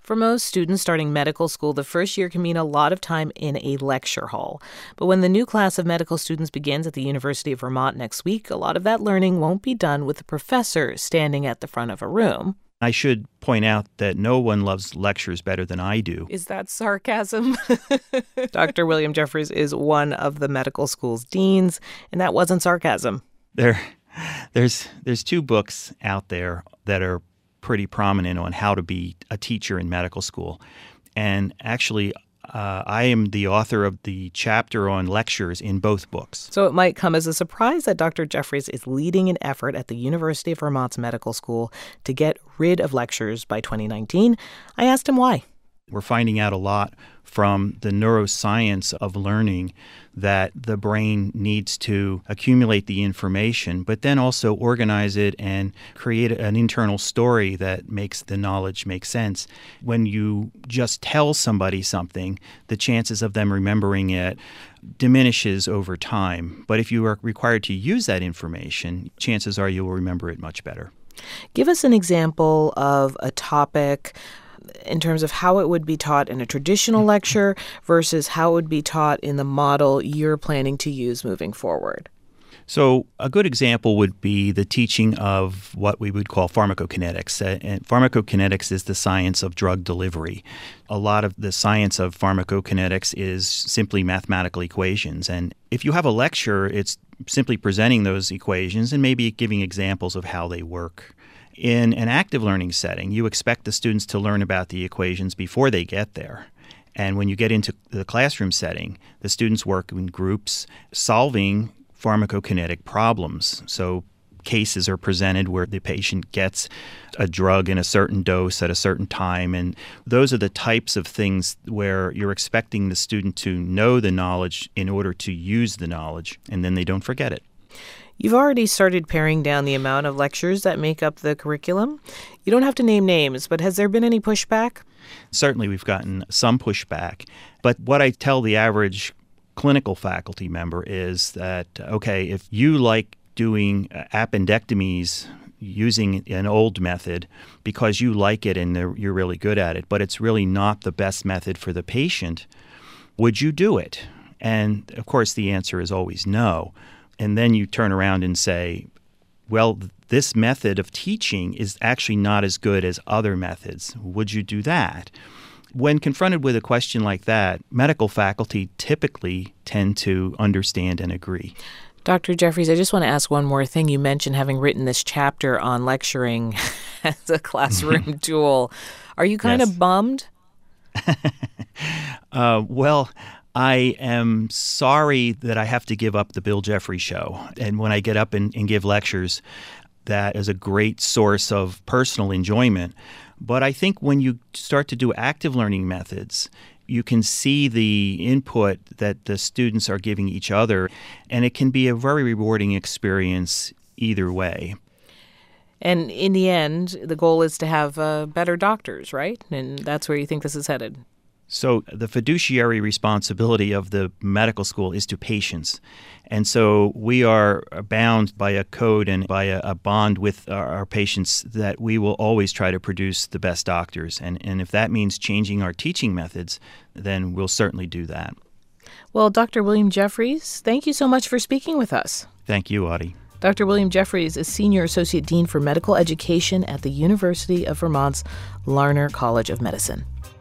For most students starting medical school, the first year can mean a lot of time in a lecture hall. But when the new class of medical students begins at the University of Vermont next week, a lot of that learning won't be done with the professor standing at the front of a room. I should point out that no one loves lectures better than I do. Is that sarcasm? Dr. William Jeffries is one of the medical school's deans, and that wasn't sarcasm. There's two books out there that are pretty prominent on how to be a teacher in medical school. And actually, I am the author of the chapter on lectures in both books. So it might come as a surprise that Dr. Jeffries is leading an effort at the University of Vermont's medical school to get rid of lectures by 2019. I asked him why. We're finding out a lot from the neuroscience of learning that the brain needs to accumulate the information, but then also organize it and create an internal story that makes the knowledge make sense. When you just tell somebody something, the chances of them remembering it diminishes over time. But if you are required to use that information, chances are you will remember it much better. Give us an example of a topic in terms of how it would be taught in a traditional lecture versus how it would be taught in the model you're planning to use moving forward. So a good example would be the teaching of what we would call pharmacokinetics. And pharmacokinetics is the science of drug delivery. A lot of the science of pharmacokinetics is simply mathematical equations. And if you have a lecture, it's simply presenting those equations and maybe giving examples of how they work. In an active learning setting, you expect the students to learn about the equations before they get there. And when you get into the classroom setting, the students work in groups solving pharmacokinetic problems. So cases are presented where the patient gets a drug in a certain dose at a certain time. And those are the types of things where you're expecting the student to know the knowledge in order to use the knowledge, and then they don't forget it. You've already started paring down the amount of lectures that make up the curriculum. You don't have to name names, but has there been any pushback? Certainly we've gotten some pushback. But what I tell the average clinical faculty member is that, okay, if you like doing appendectomies using an old method because you like it and you're really good at it, but it's really not the best method for the patient, would you do it? And, of course, the answer is always no. And then you turn around and say, well, this method of teaching is actually not as good as other methods. Would you do that? When confronted with a question like that, medical faculty typically tend to understand and agree. Dr. Jeffries, I just want to ask one more thing. You mentioned having written this chapter on lecturing as a classroom tool. Are you kind of bummed? Well, I am sorry that I have to give up the Bill Jeffries Show. And when I get up and give lectures, that is a great source of personal enjoyment. But I think when you start to do active learning methods, you can see the input that the students are giving each other, and it can be a very rewarding experience either way. And in the end, the goal is to have better doctors, right? And that's where you think this is headed. So the fiduciary responsibility of the medical school is to patients. And so we are bound by a code and by a bond with our patients that we will always try to produce the best doctors. And if that means changing our teaching methods, then we'll certainly do that. Well, Dr. William Jeffries, thank you so much for speaking with us. Thank you, Audie. Dr. William Jeffries is Senior Associate Dean for Medical Education at the University of Vermont's Larner College of Medicine.